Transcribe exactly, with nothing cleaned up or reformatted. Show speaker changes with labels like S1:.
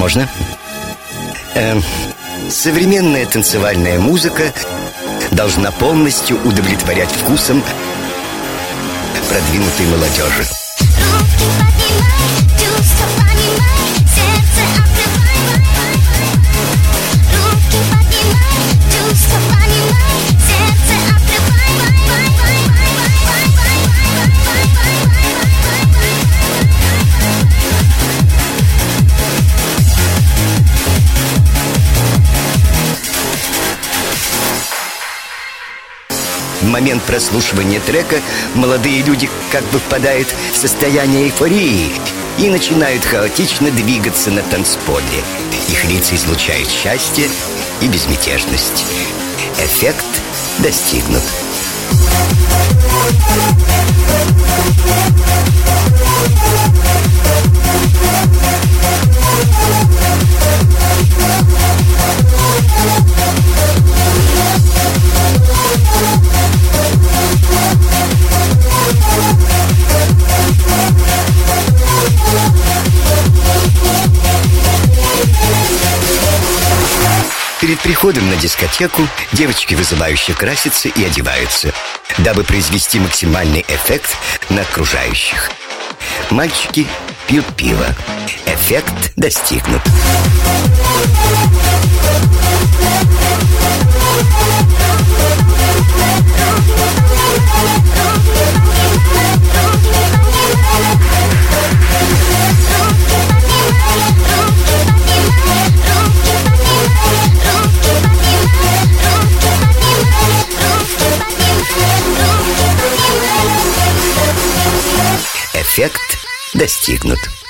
S1: Можно. Эм, современная танцевальная музыка должна полностью удовлетворять вкусам продвинутой молодежи. В момент прослушивания трека молодые люди как бы впадают в состояние эйфории и начинают хаотично двигаться на танцполе. Их лица излучают счастье и безмятежность. Эффект достигнут. Перед приходом на дискотеку девочки вызывающе красятся и одеваются, дабы произвести максимальный эффект на окружающих. Мальчики пьют пиво. Эффект достигнут. Эффект достигнут.